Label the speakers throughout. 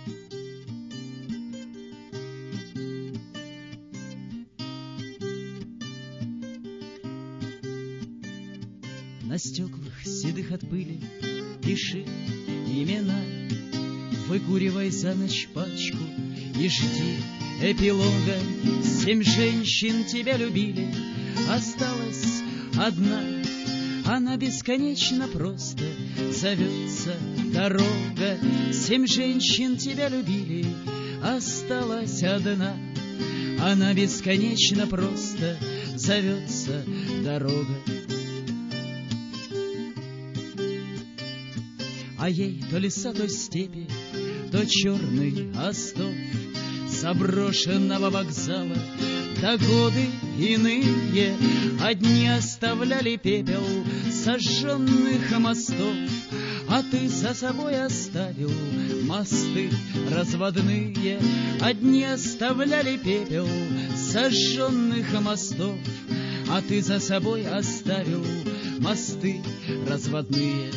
Speaker 1: На стеклах седых от пыли пиши имена, выкуривай за ночь пачку и жди эпилога. 7 женщин тебя любили, осталась одна, она бесконечно просто зовется дорога. 7 женщин тебя любили, осталась одна, она бесконечно просто зовется дорога. А ей то леса, то степи, то черный остов заброшенного вокзала. Да годы иные одни оставляли пепел сожженных мостов, а ты за собой оставил мосты разводные. Одни оставляли пепел сожженных мостов, а ты за собой оставил мосты разводные.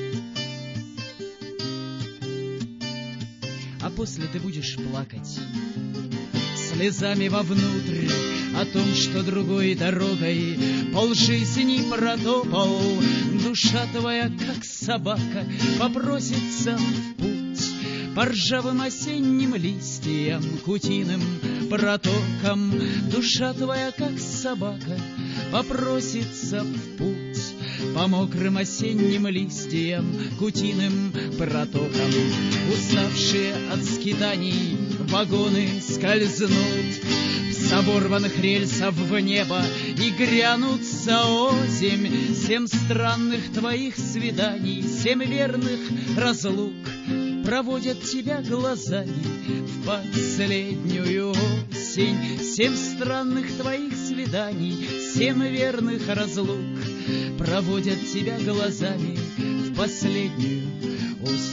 Speaker 1: А после ты будешь плакать слезами вовнутрь о том, что другой дорогой полжизни протопал. Душа твоя, как собака, попросится в путь по ржавым осенним листьям, кутиным протокам. Душа твоя, как собака, попросится в путь по мокрым осенним листьям, кутиным протокам. Уставшие от скитаний вагоны скользнут с оборванных рельсов в небо и грянут за озимь. 7 странных твоих свиданий, 7 верных разлук проводят тебя глазами в последнюю осень. 7 странных твоих свиданий, 7 верных разлук проводят тебя глазами в последнюю осень.